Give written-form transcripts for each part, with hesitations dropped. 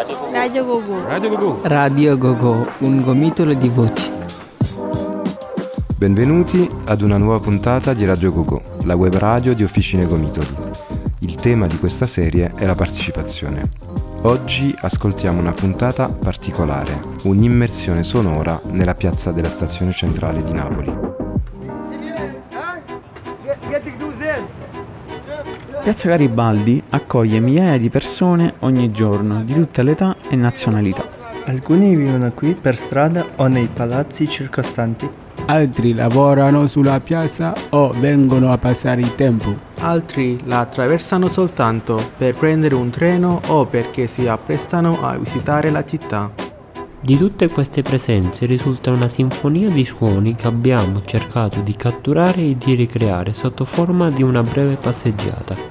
Radio Gogo. Radio Gogo. Radio Gogo, un gomitolo di voci. Benvenuti ad una nuova puntata di Radio Gogo, la web radio di Officine Gomitoli. Il tema di questa serie è la partecipazione. Oggi ascoltiamo una puntata particolare, un'immersione sonora nella piazza della stazione centrale di Napoli. Piazza Garibaldi accoglie migliaia di persone ogni giorno, di tutte le età e nazionalità. Alcuni vivono qui per strada o nei palazzi circostanti. Altri lavorano sulla piazza o vengono a passare il tempo. Altri la attraversano soltanto per prendere un treno o perché si apprestano a visitare la città. Di tutte queste presenze risulta una sinfonia di suoni che abbiamo cercato di catturare e di ricreare sotto forma di una breve passeggiata.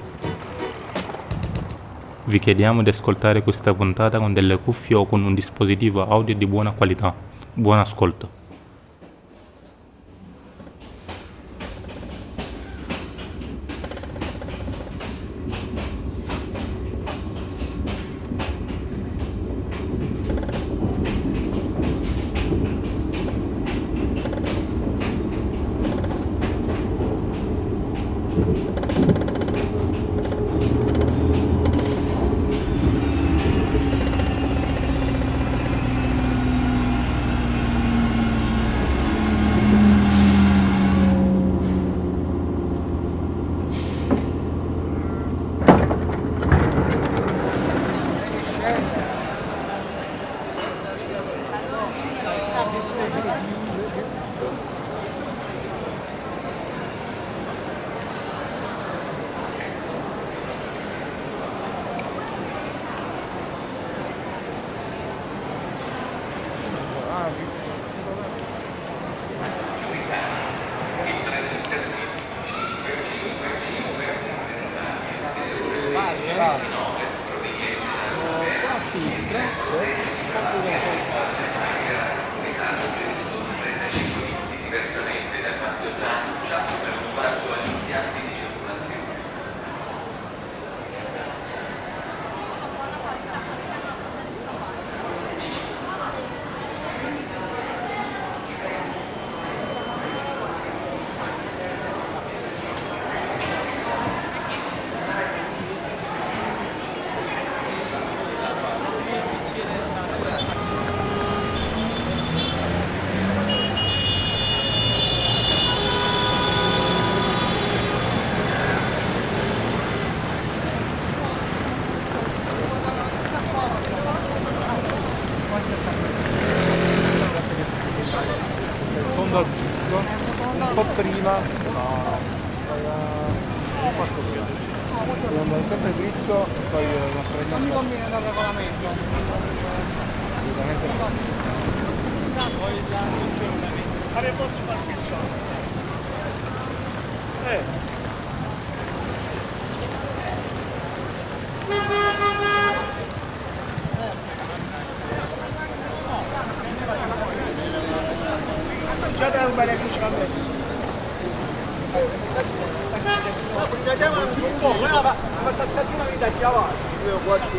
Vi chiediamo di ascoltare questa puntata con delle cuffie o con un dispositivo audio di buona qualità. Buon ascolto. Un po' prima dobbiamo andare sempre dritto e poi il nostro non mi conviene dal regolamento assolutamente già da un beneficio a me. Facciamo un po', questa stagione mi dà chiavare. Io quanti.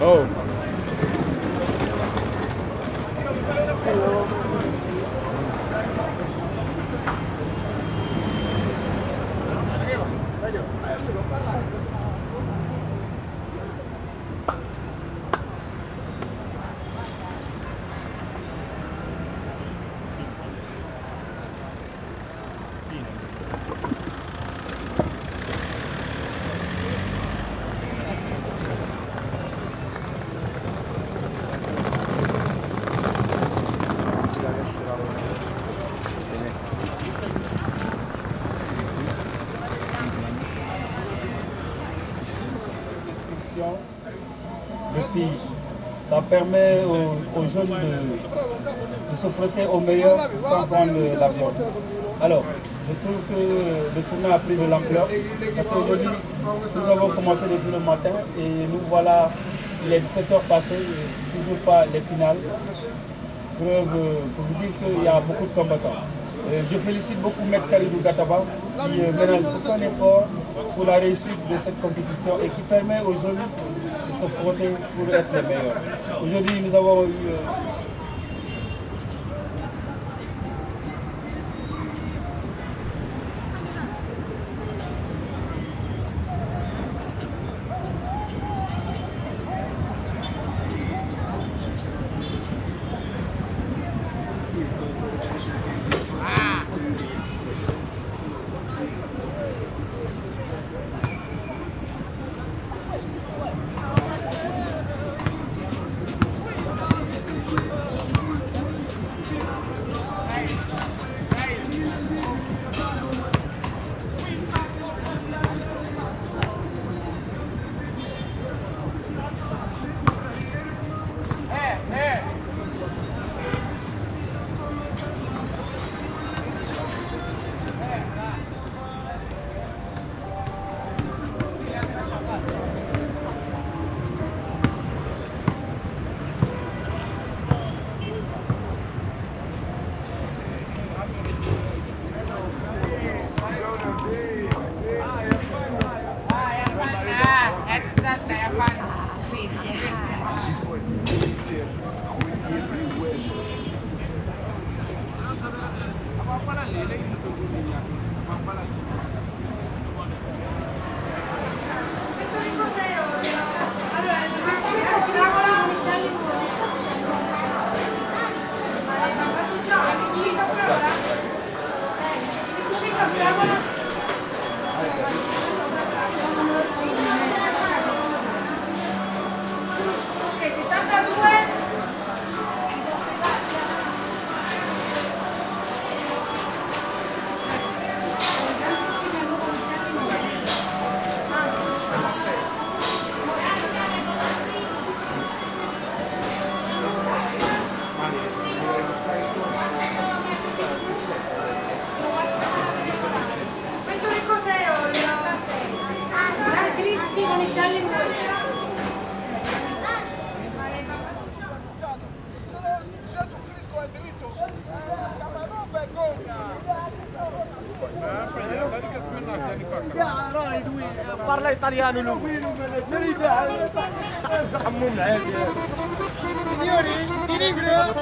Oh. De filles. Ça permet aux jeunes de se frotter au meilleur sans prendre l'avion. Alors, je trouve que le tournoi a pris de l'ampleur parce qu'aujourd'hui, nous avons commencé depuis le matin et nous voilà, il est 17h passé, toujours pas les finales. Preuve pour vous dire qu'il y a beaucoup de combattants. Je félicite beaucoup Maître Kalidou Gataba qui ménage tout un effort pour la réussite de cette compétition et qui permet aux jeunes de se frotter pour être les meilleurs. Aujourd'hui, nous avons eu parla italiano lui. Signori, in libro?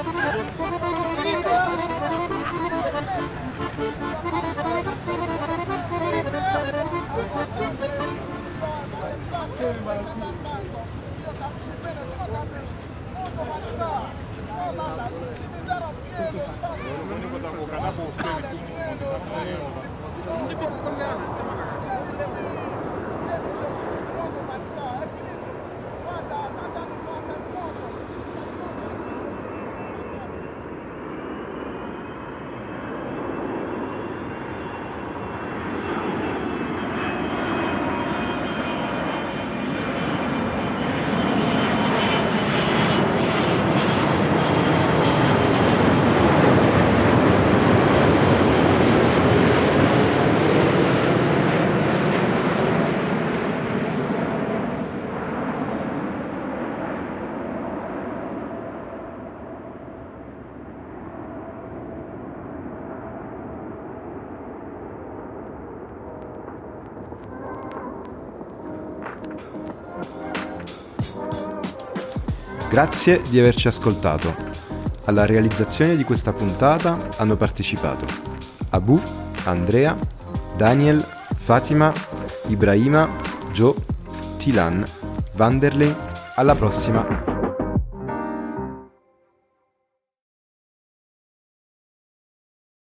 Grazie di averci ascoltato. Alla realizzazione di questa puntata hanno partecipato Abu, Andrea, Daniel, Fatima, Ibrahima, Joe, Tilan, Vanderlei. Alla prossima!